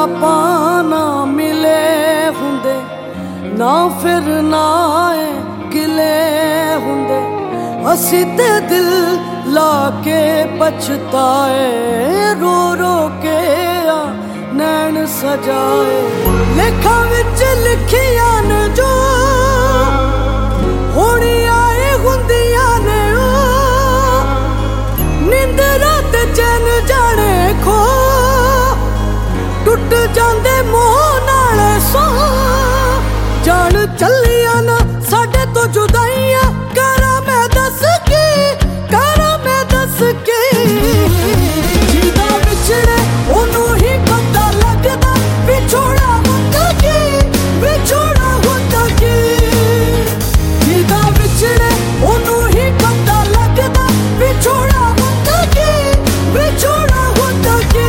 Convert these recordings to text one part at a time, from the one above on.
ਆਪਾਂ ਨਾ ਮਿਲੇ ਹੁੰਦੇ, ਨਾ ਫਿਰ ਨਾ ਗਿਲੇ ਹੁੰਦੇ, ਅਸੀਂ ਤੇ ਦਿਲ ਲਾ ਕੇ ਪਛਤਾਏ, रो रो के आ नैन सजाए। लेखा विच लिखियां ने जो होनी आए हुंदियां ने, निंदरा ते चैन जाने खो, टुट जांदे मोह नाले सो। जान चलिया ना साडे तो जुदाइयां, करा मैं दस की, करा मैं दस की। जिदा विछड़े ओनू ही पता लगदा, विछोड़ा होंदा की, विछोड़ा होंदा की। जिदा विछड़े ओनू ही पता लगदा, विछोड़ा होंदा की, विछोड़ा होंदा की।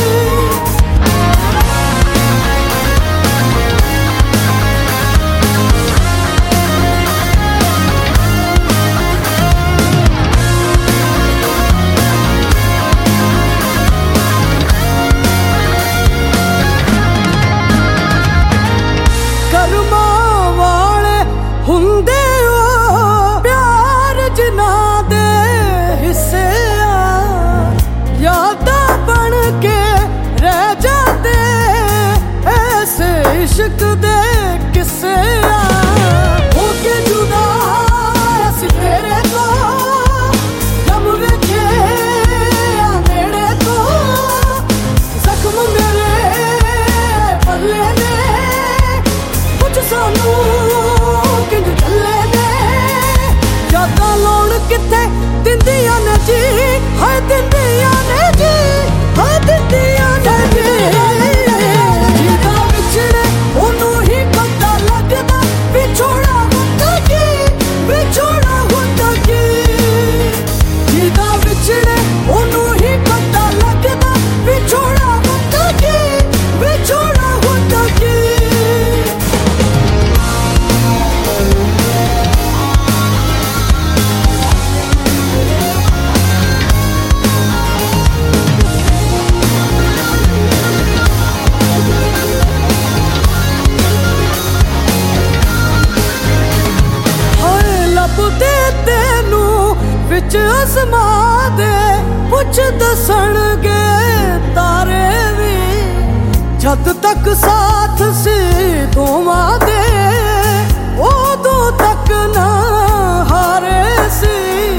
इश्क दे किस्से हो के जुदा असी तेरे तो, जब वेखे नेड़े तो, जख्म मेरे पल्ले ने, कुछ सानू किंज चले ने। यादां लौण किथे दिंदियां ने जी, हाय दिंदियां ने जी, हाय दिंदियां ने जी। विच आसमां दे कुछ दसणगे तारे भी, जद तक साथ सी दोवां दे, उदों तक ना हारे सी।